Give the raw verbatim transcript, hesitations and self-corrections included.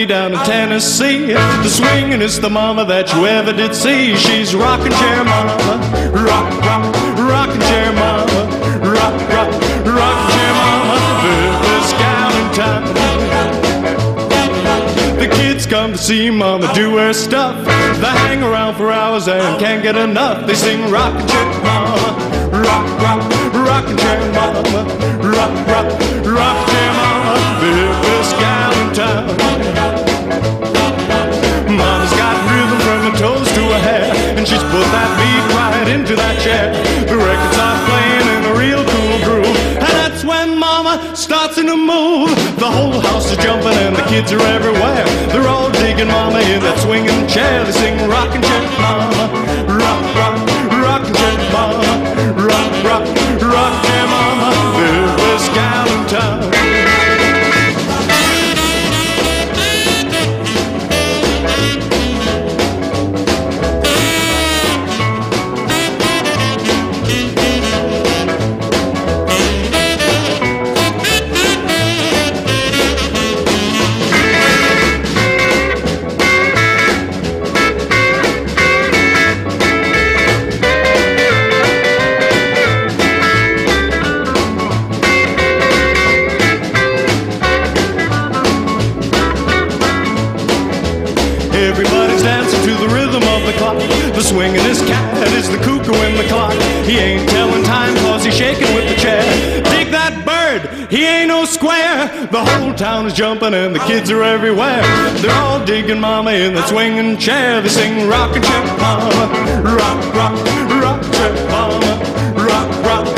down in Tennessee. The swingin'est the mama that you ever did see. She's rockin' chair mama, rock, rock, rockin' chair mama, rock, rock, rockin' chair mama. This gal in town. The kids come to see mama do her stuff. They hang around for hours and can't get enough. They sing rockin' chair mama, rock, rock, rockin' chair mama, rock, rock, rockin' chair mama. This gal in town. Mama's got rhythm from her toes to her hair, and she's put that beat right into that chair. The record starts playing in a real cool groove, and that's when mama starts to move. The whole house is jumping and the kids are everywhere. They're all digging mama in that swinging chair. They sing rockin' chair mama, rock, rock, rockin' chair mama, rock, rock, rockin' chair mama. This gal in town. Everybody's dancing to the rhythm of the clock. The swingin'est cat is the cuckoo in the clock. He ain't telling time cause he's shaking with the chair. Dig that bird, he ain't no square. The whole town is jumping and the kids are everywhere. They're all digging mama in that swinging chair. They sing rockin' chair mama, rock, rock, rock chair mama, rock, rock,